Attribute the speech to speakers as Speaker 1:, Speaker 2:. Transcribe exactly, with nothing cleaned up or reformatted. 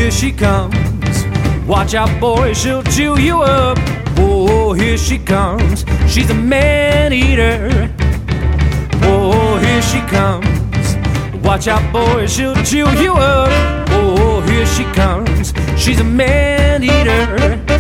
Speaker 1: here she comes. Watch out, boy, she'll chew you up. Oh, here she comes. She's a man-eater. Oh, here she comes. Watch out, boy, she'll chew you up. Oh, here she comes. She's a man-eater.